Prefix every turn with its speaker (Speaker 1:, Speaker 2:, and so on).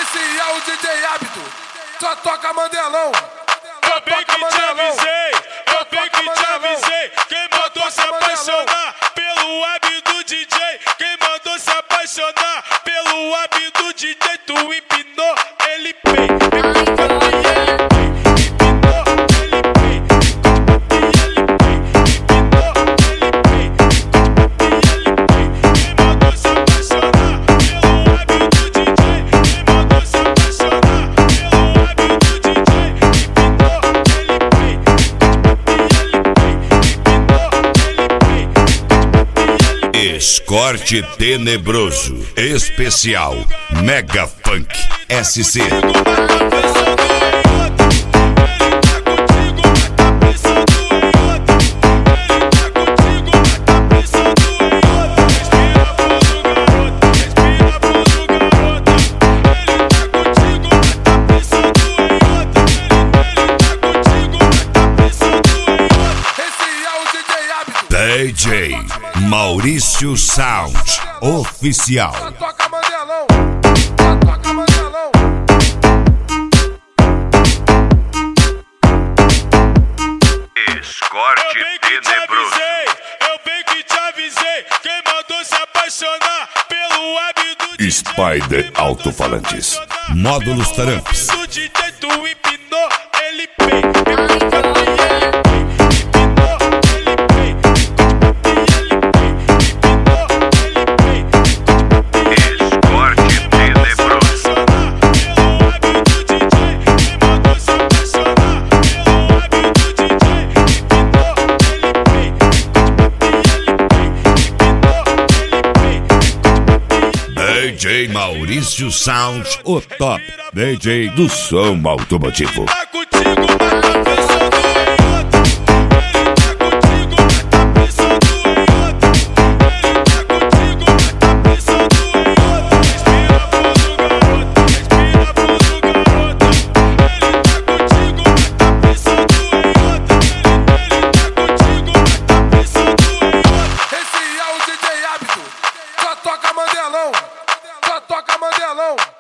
Speaker 1: Esse é o DJ Hábito, só toca Mandelão.
Speaker 2: Eu bem que te avisei, eu bem que te avisei. Quem mandou se apaixonar pelo hábito DJ? Quem mandou se apaixonar pelo hábito DJ? Tu empinou, ele pei.
Speaker 3: Corte tenebroso, especial, Mega Funk SC. DJ Maurício Sound Oficial.
Speaker 1: Só toca Mandelão, só toca Mandelão.
Speaker 3: Escorte tenebroso.
Speaker 2: Eu bem que te avisei. Quem mandou se apaixonar pelo hábito DJ?
Speaker 3: Spider Alto-Falantes. Módulos Taramps.
Speaker 2: O DJ tu empinou, ele pei.
Speaker 3: DJ Maurício Sound, o top DJ do som automotivo.
Speaker 1: Esse é o DJ Hábito, só toca Mandelão, só toca Mandelão.